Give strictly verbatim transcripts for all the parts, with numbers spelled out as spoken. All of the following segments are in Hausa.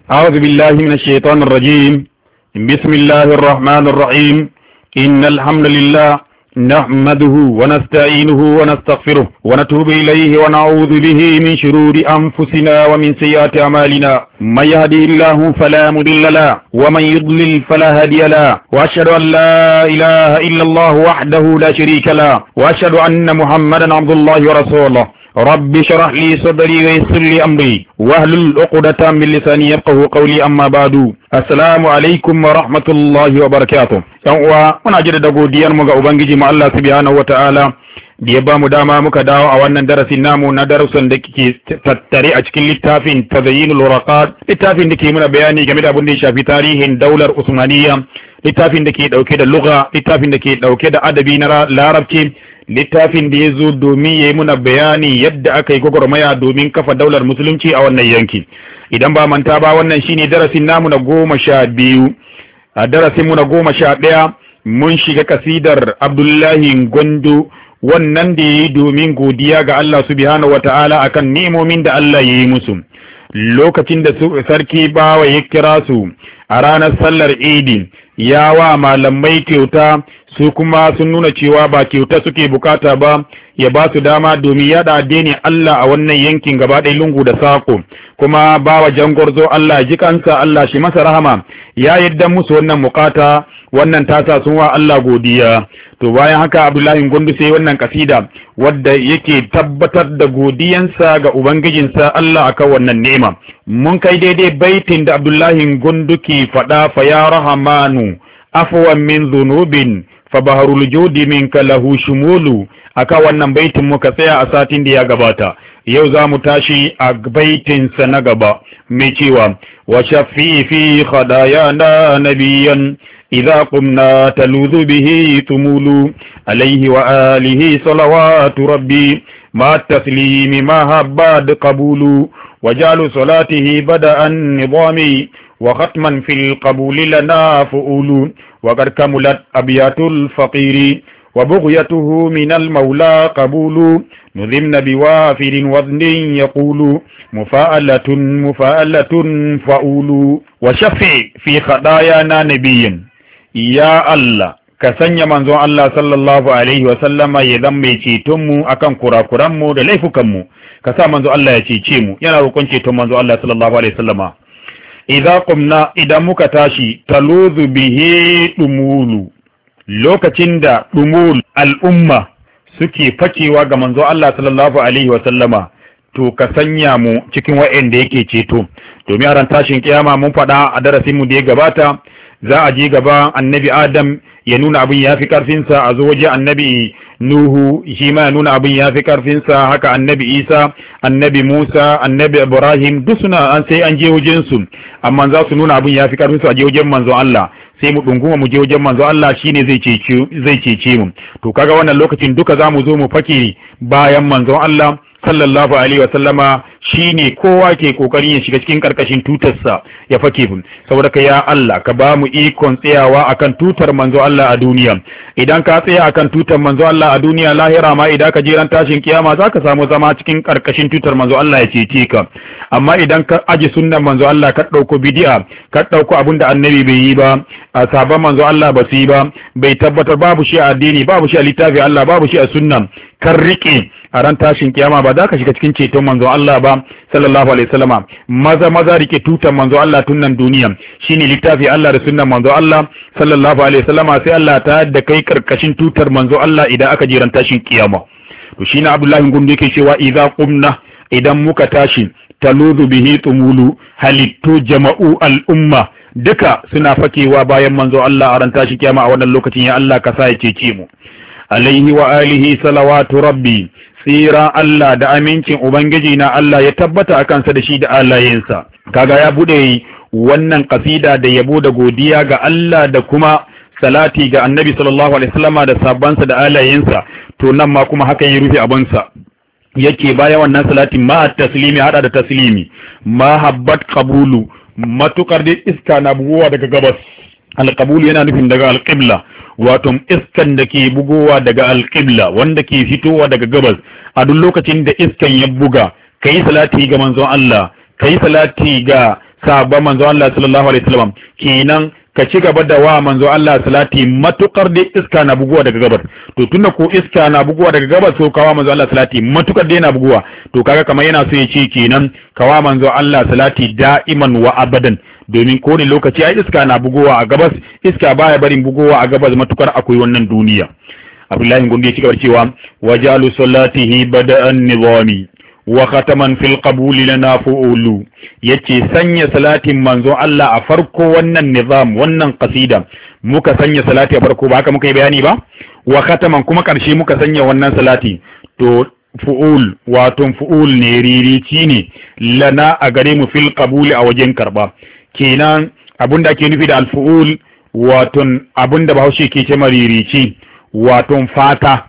أعوذ بالله من الشيطان الرجيم. بسم الله الرحمن الرحيم. إن الحمد لله نحمده ونستعينه ونستغفره ونتوب إليه ونعوذ به من شرور أنفسنا ومن سيئات أعمالنا. من يهدي الله فلا مضل له ومن يضلل فلا هادي له، وأشهد أن لا إله إلا الله وحده لا شريك له، وأشهد أن محمدا عبد الله ورسوله. رب اشرح لي صدري ويسر لي امري واحلل عقدة من لساني يفقهوا قولي. اما بعد، assalamu alaikum wa rahmatullahi wa barakatuh. yan uwa, muna jaddada godiyar mu ga ubangiji mu Allah subhanahu wa ta'ala da ya ba mu dama muka dawo a wannan darasin namu na darasin da ke tattare a cikin littafin Tazayyinul Waraqat, littafin da ke muna bayani game da abin da ya shafi tarihin daular Usmaniyya, littafin da ke dauke da lugha, littafin da ke dauke da adabi na larabci, littafin da ya zo domin ya yi muna bayani yadda aka yi gwagwarmaya domin kafa daular musulunci a wannan yanki. Idan ba manta ba, wannan shine darasin namu na goma sha biyu. A darasin mu na goma sha ɗaya mun shiga kasidar Abdullahi Gondo, wannan da ya yi domin godiya ga Allah subhanahu wata'ala akan nemomin da Allah ya yi musu. Lokacin da sarki bawa ya kira su a ranar sallar Idi, ya wa malamai kyauta, su kuma sun nuna cewa ba kyauta suke bukata ba, ya ba su dama domin yada addinin Allah a wannan yankin gaba ɗaya lungu da sako. Kuma bawa jangorzo Allah ji kansa, Allah shi masa rahama, ya yadda musu wannan mukata, wannan tasa sun wa Allah godiya. To bayan haka Abdullahi Gondo sai wannan kasida wadda yake tabbatar da godiyansa ga ubangijinsa Allah akan wannan ni'ima. Mun kai daidai baitin da Abdullahi Gondo ke faɗa, fa ya rahamanu afwan min dhunubin fa baharul judi minka lahu shumulu. Aka wannan baitin muka tsaya a satin da ya gabata. Yau za mu tashi a baitin sa na gaba mai cewa wa shafi fi khadayana nabiyyan idza qumna taludhu bihi tumulu alayhi wa alihi salawatu rabbi ma taslimi ma habad qabulu wajalu salatihi bada'an nidami wa khatman fil qabuli lana fuulu wa qad kamulat abyatul faqiri wa bughyatuhu min al mawla qabulu نذمن بوافر وزن يقول مفاءلة مفاءلة فأول وشفع في خطايانا نبيا يا الله كسنيا منزون الله صلى الله عليه وسلم يذم cetonmu akan kurakuranmu da laifukanmu, ka sa manzo Allah ya cece mu. Yana roƙon ceton manzo Allah sallallahu alaihi wasallama. idza qumna, idan muka tashi, taluzu bihi dumulu, lokacin da dumul al'umma suke fakewa ga manzo Allah sallallahu alaihi wa sallama, to ka sanya mu cikin wa'anda yake ceto. Domin a ran tashin kiyama mun faɗa a darasin mu da ya gabata, za a je gaba annabi Adam ya nuna abin ya fi karfinsa, a zo waje annabi Nuhu shi ma ya nuna abin ya fi karfinsa, haka annabi Isa, annabi Musa, annabi Ibrahim, duk suna an sai an je wajen su, amma za su nuna abin ya fi karfinsu a je wajen manzo Allah, sai mu dunguma mu je wajen manzo Allah, shine zai cece zai cece mu. To kaga wannan lokacin duka zamu zo mu fake bayan manzo Allah sallallahu alaihi wa sallama, shine kowa ke kokarin ya shiga cikin karkashin tutarsa ya fake mu. Saboda ka ya Allah ka ba mu ikon tsayawa akan tutar manzo Allah a duniya. Idan ka tsaya akan tutar manzo Allah a duniya, lahira ma idan ka jiran tashin kiyama zaka samu zama cikin karkashin tutar manzo Allah ya cece ka. Amma idan ka aji sunnan manzo Allah, ka dauko bid'a, ka dauko abinda annabi bai yi ba, a sabon manzo Allah ba su yi ba, bai tabbatar, babu shi a addini, babu shi a littafi Allah, babu shi a sunna, kan rike, a ran tashin kiyama ba za ka shiga cikin ceton manzo Allah ba sallallahu alaihi wasallama. Maza maza rike tutan manzo Allah tun nan duniya, shine littafi Allah da sunnan manzo Allah sallallahu alaihi wasallama, sai Allah ta da kai karkashin tutar manzo Allah idan aka je ran tashin kiyama. To shine Abdullahi Gondo yake cewa idza qumna, idan muka tashi, taluzu bihi tumulu, halittu jama'u al'umma duka suna fakewa bayan manzo Allah a ran tashin kiyama. A wannan lokacin ya Allah ka sa ya cece mu. Alaihi wa alihi salawatu rabbi, tsira Allah da amincin ubangiji na Allah ya tabbata a kansa da shi da alayensa. Kaga ya bude wannan kasida da yabo da godiya ga Allah da kuma salati ga annabi sallallahu alaihi wasallama da sabbansa da alayensa. To nan ma kuma haka ya rufe abansa, yake bayan wannan salatin ma taslimi, hada da taslimi, ma habbat qabulu, matukar da iska na bugowa daga gabas. Alqabulu yana nufin daga alqibla, wato iskan da ke bugowa daga alqibla, wanda ke fitowa daga gabas. A duk lokacin da iskan ya buga, kai salati ga manzon Allah, kai salati ga sabon manzo Allah sallallahu alaihi wasallam kenan ka ci gaba da wa manzo Allah salati matukar da iska na buguwa daga gabar to tunda ko iska na buguwa daga gabar so kawa manzo Allah salati matukar da yana buguwa to kaga kamar yana so ya ce kenan kawa manzo Allah salati da'iman wa abadan domin ko ne lokaci ai iska na bugowa a gabas iska baya barin bugowa a gabas matukar akwai wannan duniya. Abdullahi Gondo ya ci gaba cewa wajalu salatihi bada'an nizami wa khataman fil qabul lana fu'ulu yace sanya salatin manzo Allah a farko wannan nizam wannan qasida muka sanya salati a farko ba haka muka yi bayani ba wa khataman kuma karshe muka sanya wannan salati to fu'ul wato fu'ul ne ririci ne lana a gare mu fil qabul a wajen karba kenan abinda ake nufi da alfu'ul wato abinda Bahaushe ke ce maririci wato fata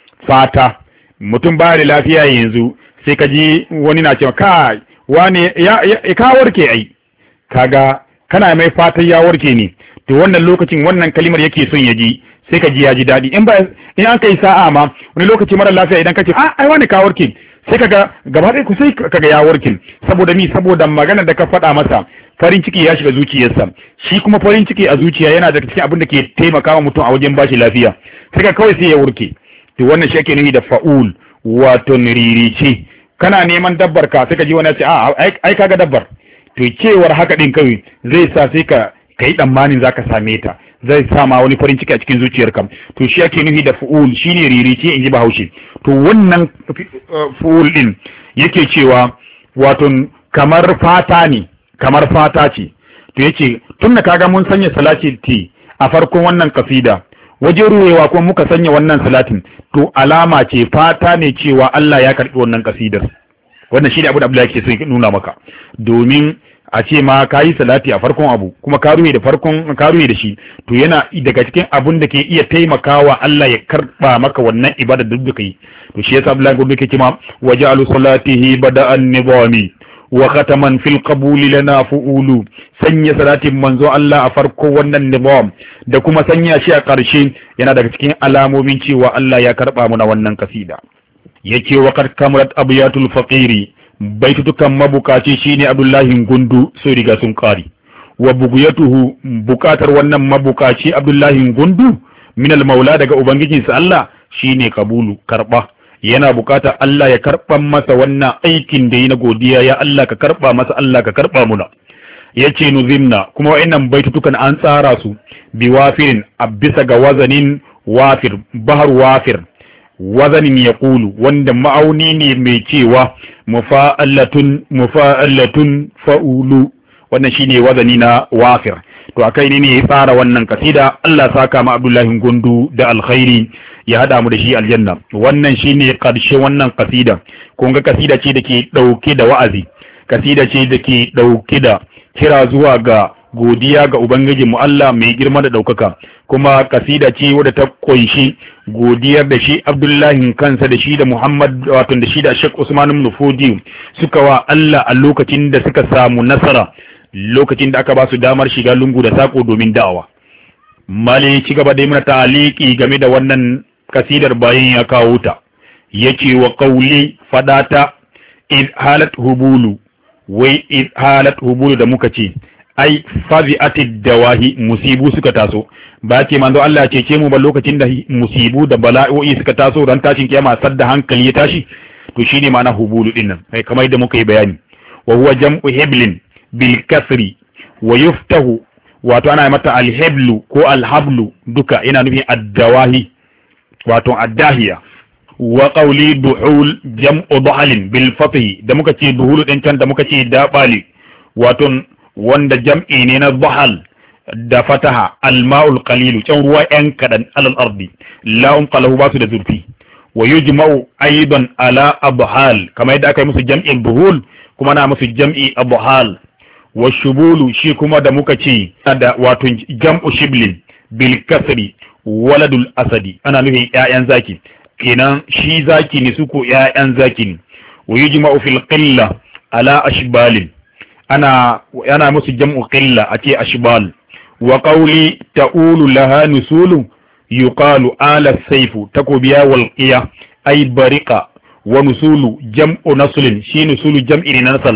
fata mutum ba da lafiya yanzu sai ka ji wani na cewa kai wani ya, ya ka warke ai kaga kana mai fatan ya warke ne to wannan lokacin wannan kalimar yake son ya ji sai ka ji ya ji dadi in ba in an kai sa'a ma wani lokaci mara lafiya idan kace ah ai wani ka warke sai kaga gaba ɗaya ku sai kaga ya warke saboda mi saboda magana da ka faɗa masa farin ciki ya shiga zuciyarsa shi kuma farin ciki a zuciya yana da cikin abin da ke taimakawa mutum a wajen bashi lafiya sai ka kawai sai ya warke to wannan shi ake nufi da fa'ul wato ririce kana neman dabbar ka sai ka ji wani ya ce a ai kaga dabbar to cewar haka din kawai zai sa sai ka kai tsammanin zaka same ta zai sa ma wani farin ciki a cikin zuciyarka to shi ake nufi da fu'ul shine ririce in ji Bahaushe to wannan fu'ul din yake cewa wato kamar fata ne kamar fata ce to yace tunda kaga mun sanya salati ti a farkon wannan kasida waje ruwewa kuma muka sanya wannan salatin to alama ce fata ne cewa Allah ya karbi wannan kasidar wannan shine abu da Abdullahi yake so ya nuna maka domin a ce ma kayi salati a farkon abu kuma ka ruwe da farkon ka ruwe da shi to yana daga cikin abun da ke iya taimakawa Allah ya karba maka wannan ibada da duk kai to shi yasa Abdullahi gobe yake cewa waja'alu salatihi bada'an nizami wa khataman fil qabul lana fu'ulu sanya salatin manzo Allah a farko wannan nizam da kuma sanya shi a ƙarshe yana daga cikin alamomin cewa Allah ya karba muna wannan kasida yake wa qad kamarat abiyatul faqiri baitutukan mabukaci shine Abdullahi Gundu sai riga sun kari wa buguyatuhu bukatar wannan mabukaci Abdullahi Gundu min al maula daga ubangijinsa Allah shine kabulu karba yana bukatar Allah ya karba masa wannan aikin da yi na godiya ya Allah ka karba masa Allah ka karba muna yace nuzimna kuma wayannan baitutukan an tsara su bi wafirin abisa ga wazanin wafir bahar wafir wazanin yaqulu wanda ma'auni ne mai cewa mufa'alatun mufa'alatun fa'ulu wannan shine wazani na wafir to akai ne ne ya tsara wannan kasida Allah saka ma Abdullahi Gundu da alkhairi ya hada mu da shi aljanna wannan shine karshe wannan kasida kun ga kasida ce dake dauke da wa'azi kasida ce dake dauke da kira zuwa ga godiya ga ubangijinmu Allah mai girma da daukaka kuma kasida ce wadda ta kunshi godiyar da shi Abdullahi kansa da shi da Muhammad wato da shi da Sheikh Usman ibn Fodi suka wa Allah a lokacin da suka samu nasara lokacin da aka ba su damar shiga lungu da sako domin da'awa mali ci gaba da yi mana ta'aliki game da wannan kasidar bayan ya kawo ta yake wa qauli fadata id halat hubulu wai id halat hubulu da muka ce ai fazi'atid dawahi musibu suka taso ba ce manzo Allah ya cece mu ba lokacin da musibu da bala'o'i suka taso ran tashin kiyama sadda hankali ya tashi to shine ma'ana hubulu din nan kai kamar yadda muka yi bayani wa huwa jam'u hiblin bil kasri wa yuftahu wato ana mata al hiblu ko al hablu duka ina nufin ad-dawahi wato ad-dahiya wa qawli duhul jam'u duhalin bil fathi da muka ce duhulu din can da muka ce dabali wato wanda jam'i ne na duhal da fataha alma'ul qalilu can ruwa yan kadan alal ardi la'um qalahu basu da zurfi wa yujma'u aidan ala abhal kamar yadda aka yi musu jam'in buhul kuma na musu jam'i abhal wa shubulu shi kuma da muka ce da wato jam'u shiblin bil kasri waladul asadi ana nufin ƴaƴan zaki kenan shi zaki ne su ko ƴaƴan zaki ne wa yujma'u fil qilla ala ashbalin ana yana musu jam'u qilla ake ashbal wa qawli ta'ulu laha nusulu yuqalu ala sayfu takubiya wal qiya ay bariqa wa nusulu jam'u naslin shi nusulu jam'i nasal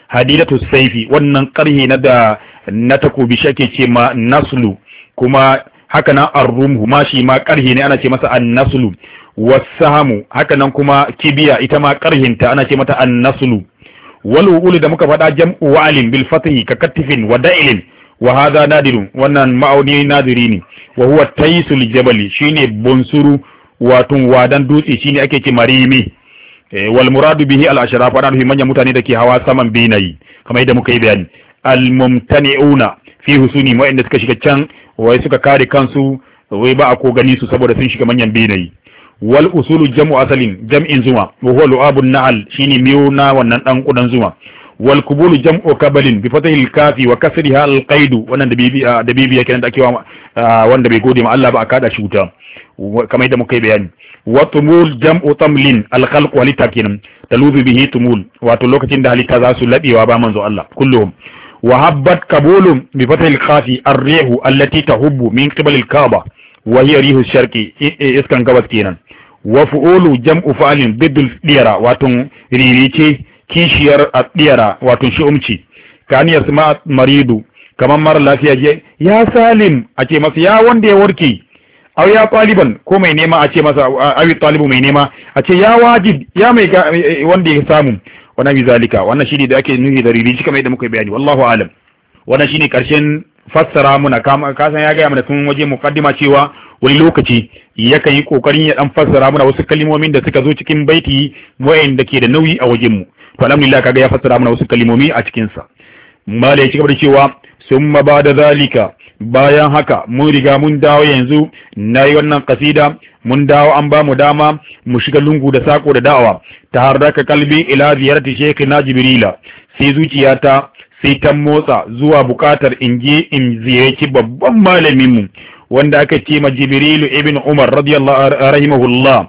hadidatu saifi wannan karhe na da na takobi shi ake ce ma naslu, kuma haka nan arrumhu ma shi ma karhe ne ana ce masa annaslu, wasahamu haka nan kuma kibiya ita ma karhinta ana ce mata annaslu. wal ulu da muka faɗa jam'u wa'alin bil fathi ka katifin wa da'ilin wa hadha nadirun, wannan ma'auni nadiri ne. wa huwa taysul jabali shine bonsuru wato wadan dutse shine ake ce marimi. wal muradu bihi al ashraf wa fi manyan mutane da ke hawa saman binayi kamar yadda muka yi bayani. al mumtani'una fi husuni wa inda suka shiga can wai suka kare kansu wai ba a ko gani su saboda sun shiga manyan binayi. wal usulu jam'u asalin jam'in zuma wa huwa lu'abun na'al shine miyo na wannan dan kudan zuma. wal kubulu jam'u kabalin bi fatahil kafi wa kasriha al qaidu, wannan da bibi da bibi kenan da ake wanda bai gode ma Allah ba a kada shi wuta kamar yadda muka yi bayani. wa tumul jam'u tamlin al khalq wa litakin taluzu bihi tumul, wato lokacin da halitta za su labewa ba manzo Allah kulluhum. wa habbat kabulun bi fatahil kafi ar-rihu allati tahubbu min qibal al kaaba wa hiya rihu sharqi, iskan gabas kenan. wa fu'ulu jam'u fa'alin biddul diyara, wato ririce kishiyar diyara wato shi'umci. kani yasma maridu kaman mara lafiya je ya salim a ce masa ya wanda ya warke, aw ya taliban ko mai nema a ce masa awi talibu mai nema a ce ya wajib ya mai wanda ya samu. wannan bi zalika wannan shine da ake nuhi da ririci kamar yadda muka yi bayani, wallahu alam. wannan shine karshen fassara muna kama kasan ya gaya mana tun waje muqaddima cewa wani lokaci yakan yi kokarin ya dan fassara muna wasu kalmomin da suka zo cikin baiti wayanda ke da nauyi a wajen mu. to alhamdulillah kaga ya fassara muna wasu kalmomi a cikin sa. mala ya ci gaba da cewa summa ba'da zalika, bayan haka mun riga mun dawo yanzu nayi wannan kasida, mun dawo an ba mu dama mu shiga lungu da sako da da'awa. taharraka kalbi ila ziyarati shaykhina jibrila, sai zuciyata sai ta motsa zuwa bukatar in je in ziyarci babban malamin mu wanda aka ce ma Jibrilu ibn Umar radiyallahu rahimahullah.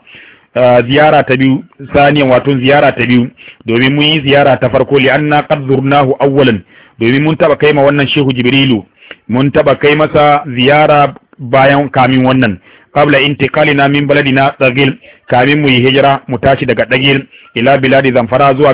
ziyara ta biyu saniyan wato ziyara ta biyu, domin mun yi ziyara ta farko li anna qad zurnahu awwalan, domin mun taba kai ma wannan shehu Jibrilu mun taba kai masa ziyara bayan kamin wannan qabla intiqalina min baladina Dagil, kamin mu yi hijira mu tashi daga Dagil ila biladi Zamfara zuwa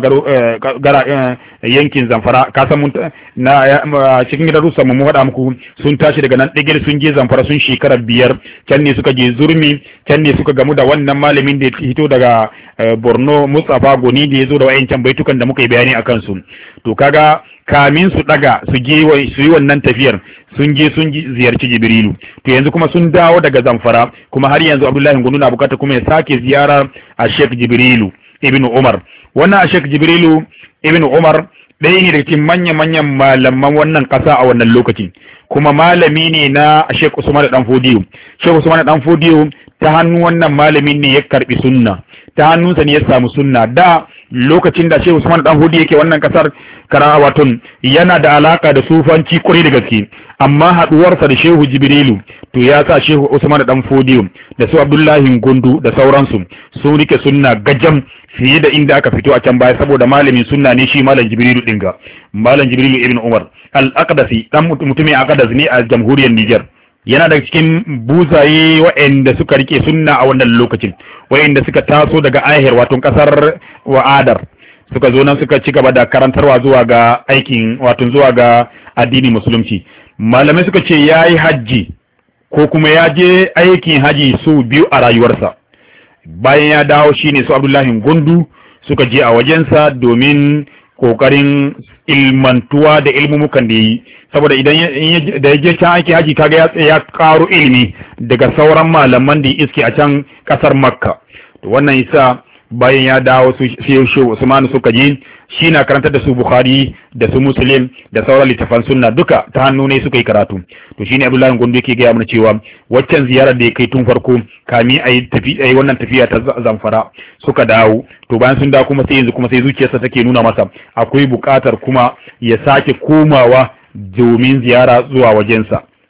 gara yankin Zamfara. kasan mun na cikin gidan Rusa mu faɗa muku sun tashi daga nan Dagil sun je Zamfara sun shekara biyar, can ne suka je Zurmi, can ne suka gamu da wannan malamin da ya hito daga Borno Mustafa Goni da ya zo da wayancan baitukan da muka yi bayani akan su. to kaga kamin su daga su je su yi wannan tafiyar sun je sun ziyarci Jibrilu. to yanzu kuma sun dawo daga Zamfara, kuma har yanzu Abdullahi Gundu na bukata kuma ya sake ziyara a Sheikh Jibrilu ibn Umar. wannan a Sheikh Jibrilu ibn Umar ɗaya ne daga cikin manya-manyan malaman wannan ƙasa a wannan lokacin, kuma malami ne na Sheikh Usman Dan Fodiyo. Sheikh Usman Dan Fodiyo ta hannun wannan malamin ne ya karbi sunna, ta hannunsa ne ya samu sunna. da lokacin da Sheikh Usman Dan Fodiyo yake wannan kasar Karawatun yana da alaka da sufanci kwarai da gaske, amma haduwarsa da Shehu Jibrilu to ya sa Shehu Usman Dan Fodiyo da su Abdullahi Gundu da sauransu sun rike sunna gajam fiye da inda aka fito a can baya, saboda malamin sunna ne shi malam Jibrilu dinga, malam Jibrilu ibn Umar al-Aqdasi, dan mutumin Aqdas ne a jamhuriyar Niger. yana daga cikin buzaye waɗanda suka rike sunna a wannan lokacin, waɗanda suka taso daga ahir wato kasar wa'adar suka zo nan suka ci gaba da karantarwa zuwa ga aikin wato zuwa ga addinin musulunci. Malamai suka ce yayi hajji ko kuma ya je aikin haji su biyu a rayuwarsa. Bayan ya dawo shine su Abdullahi Gundu suka je a wajensa domin kokarin ilmantuwa da ilmumukan da yi, saboda idan da ya je can aiki haji kaga ya ya karo ilimi daga sauran malaman da iske a can kasar Makka. To wannan yasa bayan ya dawo su Shehu Usman suka je shi na karantar da su Bukhari da su Muslim da sauran littafan sunna duka ta hannu ne suka yi karatu. To shine Abdullahi Gundu yake gaya mana cewa waccan ziyarar da ya kai tun farko kami ayi tafi ayi wannan tafiya ta Zamfara suka dawo, to bayan sun dawo kuma sai yanzu kuma sai zuciyarsa take nuna masa akwai buƙatar kuma ya sake komawa domin ziyara zuwa wajensa.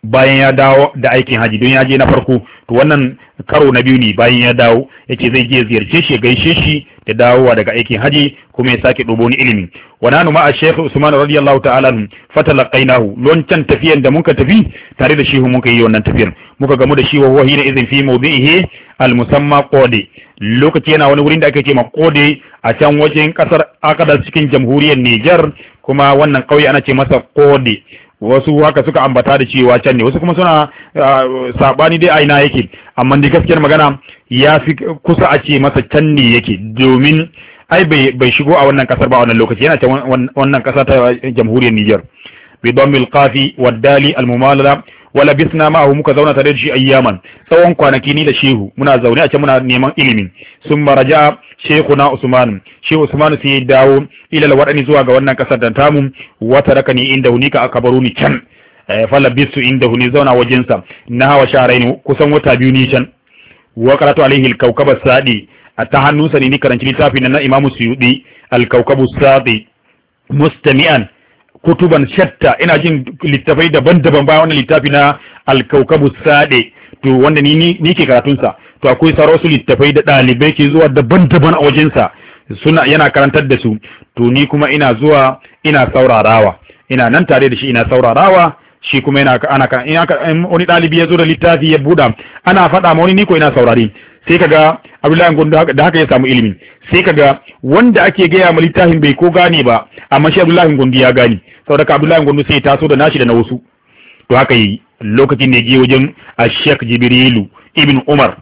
bayan ya dawo da aikin haji don ya je na farko to wannan karo na biyu ne bayan ya dawo yace zai je ziyarce shi gaishe shi da dawowa daga aikin haji kuma ya sake dubo ni ilimi wa nanu ma Sheikh Usman radiyallahu ta'ala fatalaqainahu loncan tafiyan da muka tafi tare da shi muka yi wannan tafiyar muka gamu da shi wa huwa hina idhin fi mawdihi al-musamma Qode lokaci yana wani wurin da ake cewa Qode a can wajen kasar Akadar cikin jamhuriyar Niger kuma wannan kauye ana ce masa Qode wasu haka suka ambata da cewa can ne wasu kuma suna sabani dai aina yake amma dai gaskiyar magana ya fi kusa a ce masa can ne yake domin ai bai shigo a wannan kasar ba wannan lokaci yana can wannan kasa ta jamhuriyar Niger bi dammil qafi wad dali al mumalala wala bisna ma'ahu muka zauna tare da shi ayyaman tsawon kwanaki ni da shehu muna zaune a can muna neman ilimi sun maraja shekuna Usman shehu Usman sai ya dawo ila alwadani zuwa ga wannan kasar da tamu wata rakani inda hunika aka baro ni can fala bisu inda huni zauna wajen sa na hawa sharaini kusan wata biyu ni can wa qaratu alaihi al-kawkab as-sadi ta hannunsa ne ni karanci littafin na Imam Suyuti al-kawkab as-sadi mustami'an kutuban shatta ina jin littafai daban-daban ba wannan littafi na al-kawkabu sade to wanda ni ni ke karatun sa to akwai sauran su littafai da dalibai ke zuwa daban-daban a wajen sa suna yana karantar da su to ni kuma ina zuwa ina saurarawa ina nan tare da shi ina saurarawa shi kuma yana ana kan in wani dalibi ya zo da littafi ya buda ana faɗa ma wani ni ko ina saurare sai kaga Abdullahi Gondo da haka ya samu ilimi sai kaga wanda ake gaya ma littafin bai ko gane ba amma shi Abdullahi Gondo ya gane saboda Abdullahi Gondo sai ya taso da nashi da na wasu to haka yi lokacin da je wajen Sheikh Jibrilu Ibn Umar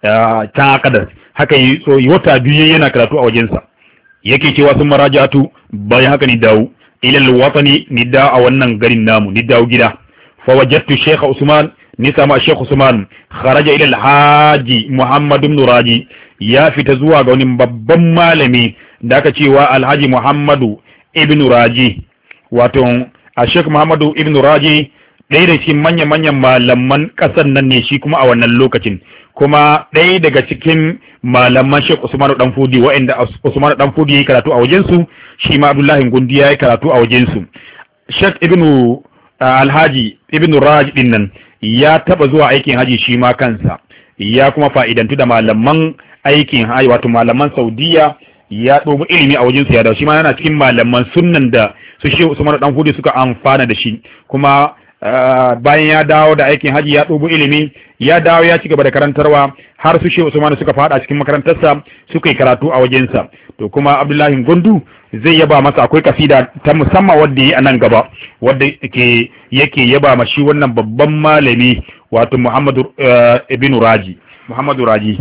ta kadar haka yi so wata biyu yana karatu a wajensa yake cewa sun marajatu bayan haka ni dawo ila alwatani ni da a wannan garin namu ni dawo gida fa wajadtu Sheikh Usman ni sama Sheikh Usman kharaja ila alhaji Muhammad ibn Raji ya fita zuwa ga wani babban malami da aka cewa Alhaji Muhammadu ibn Raji wato a Sheikh Muhammadu ibn Raji ɗaya da cikin manya-manyan malaman ƙasar nan ne shi kuma a wannan lokacin kuma ɗaya daga cikin malaman Sheikh Usman dan Fudi wa'anda Usman dan Fudi yayi karatu a wajen su shi ma Abdullahi Gondi yayi karatu a wajen su Sheikh ibn Alhaji ibn Raji din nan ya taba zuwa aikin haji shi ma kansa ya kuma fa'idantu da malaman aikin haji wato malaman Saudiya ya dogo ilimi a wajen sa ya dawo shi ma yana cikin malaman sunnan da su Sheikh Usman dan Fudi suka amfana da shi kuma bayan ya dawo da aikin haji ya dogo ilimi ya dawo ya ci gaba da karantarwa har su Sheikh Usman suka fada cikin makarantarsa suka yi karatu a wajensa to kuma Abdullahi Gondo zai yaba masa akwai kasida ta musamman wadda yi a nan gaba wadda yake yake yaba ma shi wannan babban malami wato Muhammadu ibn Raji Muhammadu Raji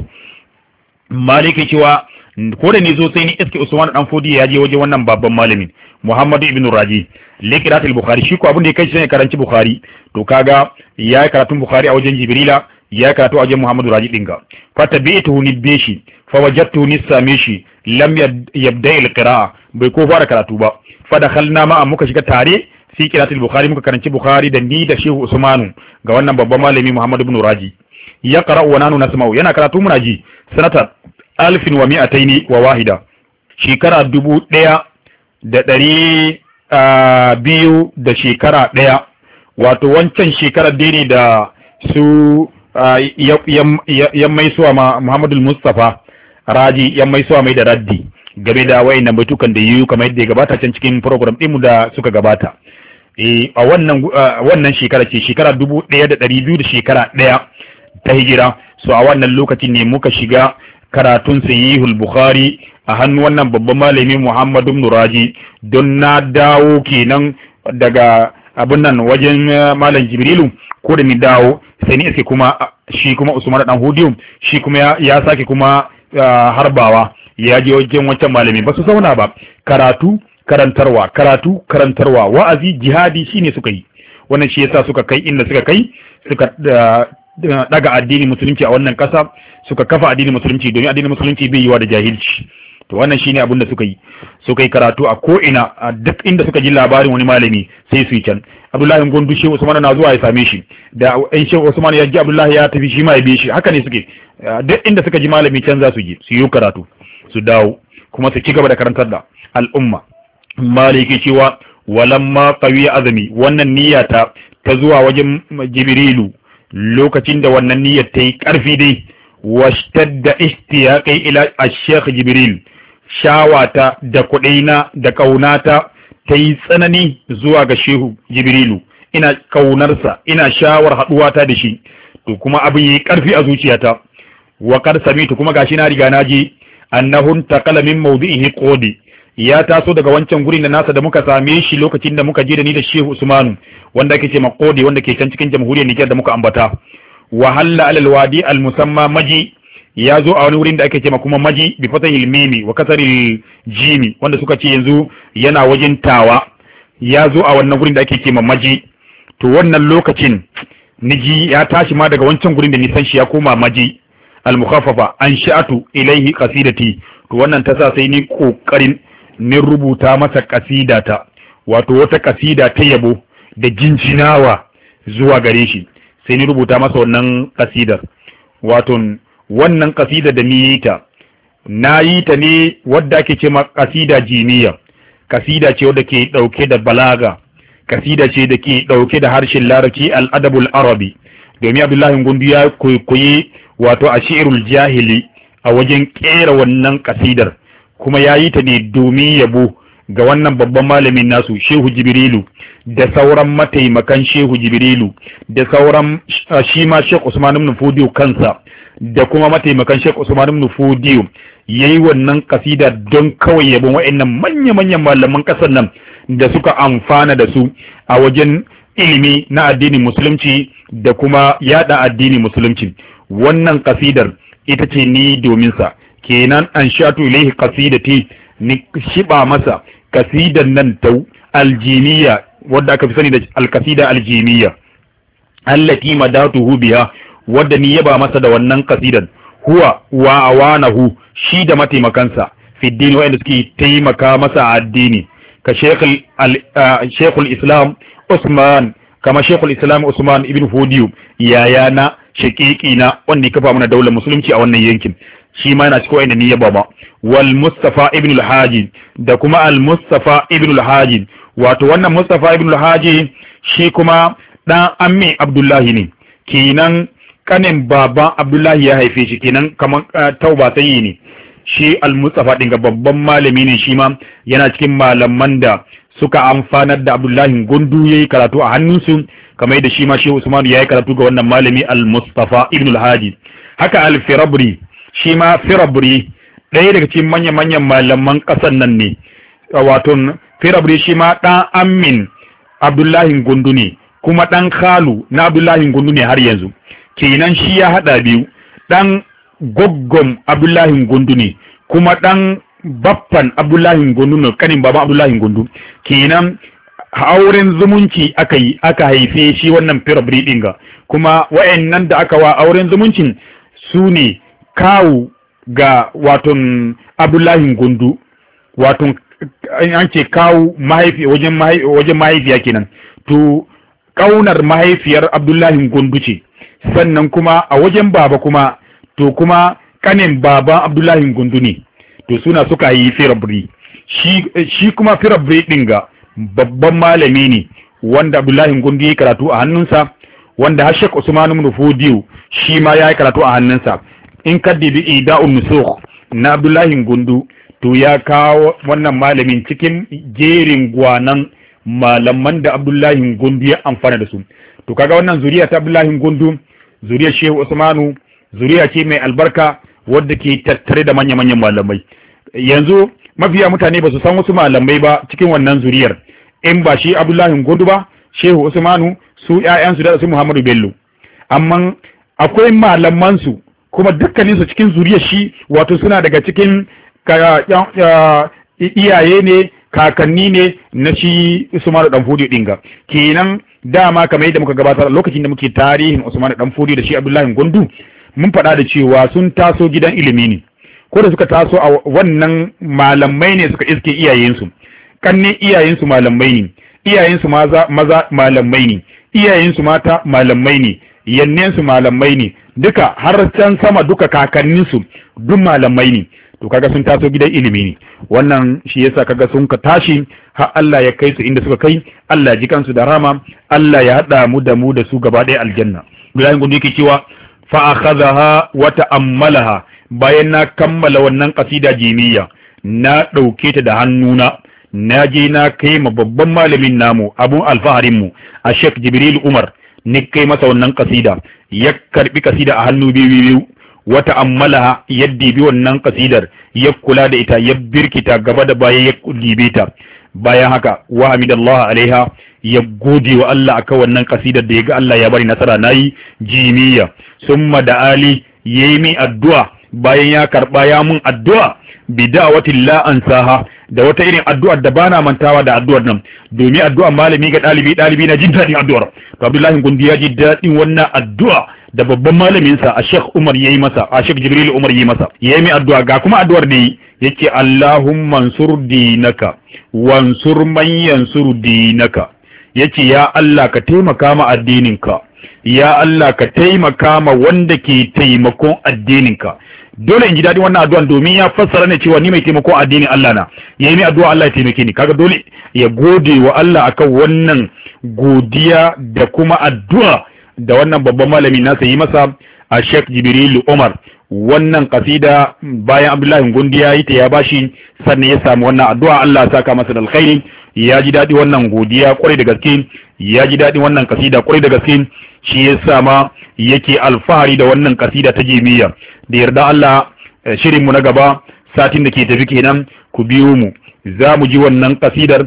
maliki cewa ko da ni zo sai ni iske Usman dan Fodi ya je waje wannan babban malamin Muhammadu ibn Raji likirat al-Bukhari shi ko abin da ya kai shi ne karanci Bukhari to kaga ya karatun Bukhari a wajen Jibrila ya karatu a wajen Muhammadu Raji dinga fatabi'tuhu ni bishi fa wajadtuhu ni same shi lam yabda al-qira'a bai ko fara karatu ba fa dakhalna ma muka shiga tare fi qira'atul Bukhari muka karanci Bukhari da ni da Shehu Usmanu ga wannan babban malami Muhammadu ibn Raji ya qara'u wa nanu nasma'u yana karatu muna ji sanata alfin wa mi'ataini wa wahida shekara dubu ɗaya da ɗari biyu da shekara ɗaya wato wancan shekarar dai ne da su yan mai suwa ma Muhammadu Mustafa Raji yan mai suwa mai da raddi game da wayannan baitukan da yiwu kamar yadda ya gabata can cikin program ɗinmu da suka gabata a wannan wannan shekara ce shekara dubu ɗaya da ɗari biyu da shekara ɗaya ta hijira so a wannan lokacin ne muka shiga karatun sahihul Bukhari a hannu wannan babban malami Muhammadu ibn Raji don na dawo kenan daga abun nan wajen malam Jibrilu ko da ni dawo sai ni iske kuma shi kuma Usman dan Hudiyu shi kuma ya sake kuma harbawa ya je wajen wancan malami ba su zauna ba karatu karantarwa karatu karantarwa wa'azi jihadi shine suka yi wannan shi yasa suka kai inda suka kai suka daga addinin musulunci a wannan kasa suka kafa addinin musulunci domin addinin musulunci bai yiwa da jahilci to wannan shine abin da suka yi suka yi karatu a ko ina a duk inda suka ji labarin wani malami sai su yi can Abdullahi Gondo Shehu Usman na zuwa ya same shi da in Shehu Usman ya ji Abdullahi ya tafi shi ma ya bi shi haka ne suke duk inda suka ji malami can za su je su yi karatu su dawo kuma su ci gaba da karantar da al'umma maliki cewa walamma qawi azmi wannan niyyata ta zuwa wajen Jibrilu lokacin da wannan niyyar ta yi ƙarfi dai washtadda ihtiyaqi ila ash-shaykh Jibril shawata da kudaina da kaunata ta yi tsanani zuwa ga shehu Jibrilu ina kaunarsa ina shawar haduwata da shi to kuma abin yi ƙarfi a zuciyata wa qad samitu kuma gashi na riga naji annahu taqala min mawdi'ihi qodi ya taso daga wancan gurin da nasa da muka same shi lokacin da muka je da ni da Shehu Usmanu wanda ake ce Makodi wanda ke can cikin jamhuriyar Nijar da muka ambata wa halla alal wadi al musamma maji ya zo a wani wurin da ake ce kuma maji bi fatahil mimi wa kasaril jimi wanda suka ce yanzu yana wajen tawa ya zo a wannan gurin da ake ce maji to wannan lokacin niji ya tashi ma daga wancan gurin da nisan shi ya koma maji al mukhaffafa an sha'atu ilaihi qasidati to wannan ta sa sai ni kokarin ni rubuta masa kasidata wato wata kasida ta yabo da jinjinawa zuwa gare shi sai ni rubuta masa wannan kasidar wato wannan kasida da ni yi ta na yi ta ne wadda ake ce ma kasida jiniya kasida ce wadda ke dauke da balaga kasida ce da ke dauke da harshen larabci al-adabul arabi domin Abdullahi Gundu ya koyi wato ashirul jahili a wajen kera wannan kasidar kuma ya yi ta ne domin yabo ga wannan babban malamin nasu Shehu Jibrilu da sauran mataimakan Shehu Jibrilu da sauran shi ma Sheikh Usman ibn Fudiyo kansa da kuma mataimakan Sheikh Usman ibn Fudiyo yayi wannan kasida don kawai yabon wa'annan manya-manyan malaman kasar nan da suka amfana da su a wajen ilimi na addinin musulunci da kuma yada addinin musulunci wannan kasidar ita ce ni domin sa kenan an shatu ilaihi qasidati ni shiba masa kasidan nan tau aljiniya wadda aka fi sani da alkasida aljiniya allati madatuhu biha wadda ni yaba masa da wannan kasidan huwa wa awanahu shi da mataimakansa fi dini wa'anda suke taimaka masa a addini ka shekul islam usman kama shekul islam usman ibn fudiyu yayana shaqiqi na wanda ya kafa mana daular musulunci a wannan yankin shi ma yana cikin wa'anda ni yaba ba wal mustafa ibn al-haji da kuma al mustafa ibn al-haji wato wannan mustafa ibn al-haji shi kuma dan ammi abdullahi ne kenan kanin baban abdullahi ya haife shi kenan kaman tauba sai ne shi al mustafa din ga babban malami ne shi ma yana cikin malaman da suka amfanar da abdullahi gundu yayi karatu a hannunsu kamar da shi ma shi usman yayi karatu ga wannan malami al mustafa ibn al-haji haka al firabri shi ma firabri ɗaya daga cikin manya-manyan malaman ƙasar nan ne wato firabri shi ma ɗan amin abdullahi gundu ne kuma ɗan khalu na abdullahi gundu ne har yanzu kenan shi ya haɗa biyu ɗan goggon abdullahi gundu ne kuma ɗan baffan abdullahi gundu ne kanin baban abdullahi gundu kenan auren zumunci aka yi aka haife shi wannan firabri ɗin ga kuma wa'annan da aka wa auren zumuncin su ne kawu ga waton abdullahi gundu waton an ce kawu mahaifi wajen mahaifi wajen mahaifiya kenan to kaunar mahaifiyar abdullahi gundu ce sannan kuma a wajen baba kuma to kuma kanin baban abdullahi gundu ne to suna suka yi firabri shi shi kuma firabri din ga babban malami ne wanda abdullahi gundu ya karatu a hannunsa wanda har Sheikh Usman ibn Fudiyo shi ma ya yi karatu a hannunsa in ka dibi ida'un nusukh na Abdullahi Gundu to ya kawo wannan malamin cikin jerin gwanan malaman da Abdullahi Gundu ya amfana da su to kaga wannan zuriya ta Abdullahi Gundu zuriya Shehu Usmanu zuriya ce mai albarka wadda ke tattare da manya-manyan malamai yanzu mafiya mutane ba su san wasu malamai ba cikin wannan zuriyar in ba shi Abdullahi Gundu ba Shehu Usmanu su ƴaƴansu da su Muhammadu Bello amma akwai malaman su kuma dukkanin su cikin zuriyar shi wato suna daga cikin iyaye ne kakanni ne na shi Usman dan Fodiyo dinga kenan dama kamar yadda muka gabatar lokacin da muke tarihin Usman dan Fodiyo da shi Abdullahi Gundu mun faɗa da cewa sun taso gidan ilimi ne ko da suka taso a wannan malamai ne suka iske iyayensu kanne iyayensu malamai ne iyayensu maza maza malamai ne iyayensu mata malamai ne yannensu malamai ne duka har can sama duka kakanninsu duk malamai ne to kaga sun taso gidan ilimi ne wannan shi yasa kaga sun ka tashi har Allah ya kai su inda suka kai Allah ya ji kansu da rama Allah ya hada mu da mu da su gaba ɗaya aljanna Ibrahim gundi yake cewa fa akhadha wa ta'ammalaha bayan na kammala wannan kasida jimiya na dauke ta da hannuna na je na kai ma babban malamin namu abun alfaharin mu a Sheikh Jibril Umar ni kai masa wannan kasida ya karbi kasida a hannu biyu biyu wata ammalaha yadda bi wannan kasidar ya kula da ita ya birkita gaba da baya ya dibe ta bayan haka wa hamidallah alaiha ya gode wa Allah akan wannan kasidar da yaga Allah ya bari nasara nayi jimiya summa da ali yayi mi addu'a bayan ya karba ya mun addu'a bi da'watin la ansaha da wata irin addu'ar da bana mantawa da addu'ar nan domin addu'ar malami ga dalibi dalibi na jin dadin addu'ar to Abdullahi Gundi ya ji dadin wannan addu'a da babban malamin sa a Sheikh Umar yayi masa a Sheikh Jibril Umar yayi masa yayi mi addu'a ga kuma addu'ar da yake Allahumma ansur dinaka wansur man yansur dinaka yace ya Allah ka taimaka ma addininka ya Allah ka taimaka ma wanda ke taimakon addininka dole in ji daɗin wannan addu'an domin ya fassara ne cewa ni mai taimakon addinin Allah na yayi mi addu'a Allah ya taimake ni kaga dole ya gode wa Allah akan wannan godiya da kuma addu'a da wannan babban malami nasa yi masa a Sheikh Jibril Umar wannan kasida bayan Abdullahi Gundi ya yi ta ya bashi sannan ya samu wannan addu'a Allah ya saka masa da alkhairi ya ji daɗi wannan godiya kwarai da gaske ya ji daɗi wannan kasida kwarai da gaske shi yasa ma yake alfahari da wannan kasida ta jimiya da yarda Allah shirinmu na gaba satin da ke tafi kenan ku biyo mu za mu ji wannan kasidar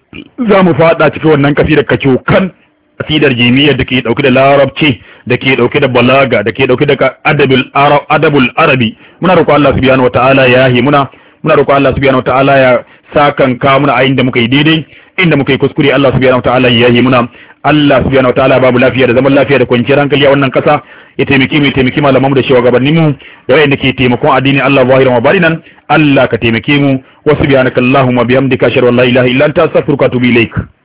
za mu fada cikin wannan kasidar kacokan kasidar jimiyyar da ke dauke da larabci da ke dauke da balaga da ke dauke da adabul arab adabul arabi muna roƙo Allah subhanahu wataala ya yi muna muna roƙo Allah subhanahu wataala ya sakan ka muna a inda muka yi daidai inda muka yi kuskure Allah subhanahu wataala ya yi muna Allah subhanahu wataala babu lafiya da zaman lafiya da kwanciyar hankali a wannan kasa ya taimake mu ya taimaki malamanmu da shugabannin mu da wayanda ke taimakon addini Allah zahiran wa batinan Allah ka taimake mu wa subhanakallahumma bihamdika ashhadu an la ilaha illa anta astaghfiruka wa atubu ilaik